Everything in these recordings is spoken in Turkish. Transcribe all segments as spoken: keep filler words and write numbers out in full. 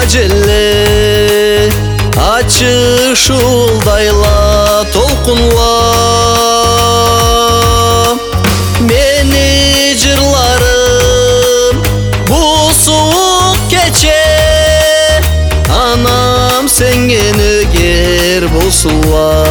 acelle açık şuldayla tolkunla meni cırlarım bu soğuk gece. Anam sengeni ger bolsulla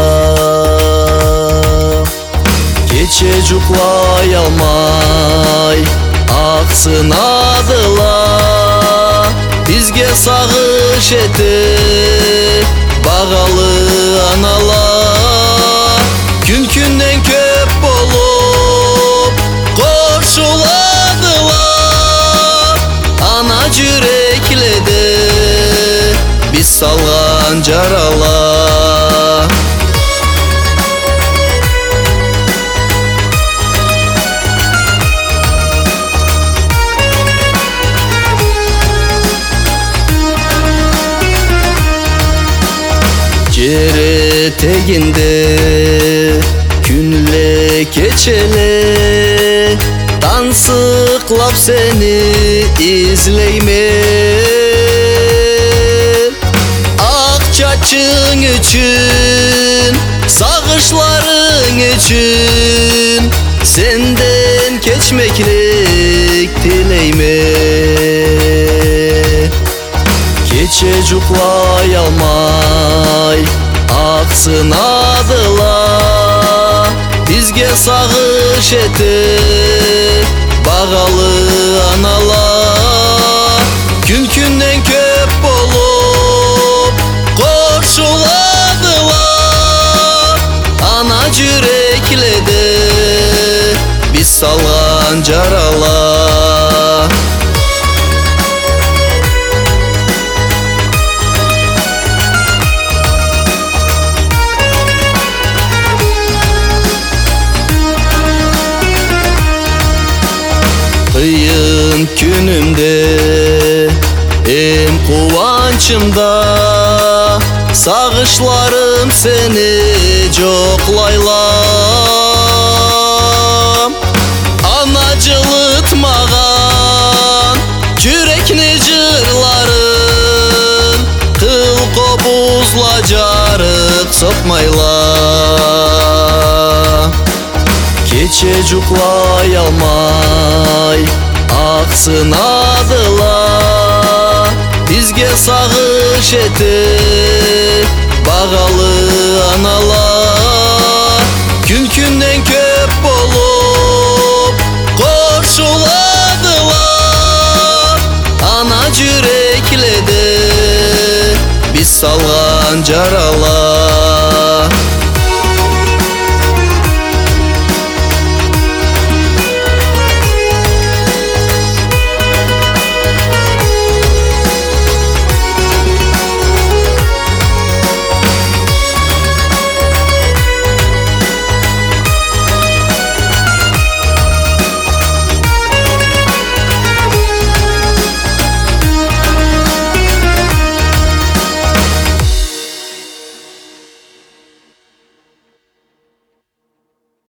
gece cuklay almay aksın adıla bizge sağış eti bağalı analar gün günden köp bolup koşuladılar. Ana yürekledi biz salgan caralar. Cere teginde günle keçele dan sıklap seni izleyme. Ak çaçın için sağışların için senden geçmeklik dileyme. Gece cuklay almay aksın adıla bizge sağış eti bağalı analar gün günden köp bolup koşuladılar. Ana yürekledi biz salgan caralar. Kıyın günümde en kuvançımda sağışlarım seni coklaylam. Ana cılıtmağan yürekni cırların kıl kobuzla carık sokmayla. Gece cuklay almay aksın adıla bizge sağış eti bağalı analar gün günden köp bolup koşuladılar. Ana yürekledi biz salgan caralar.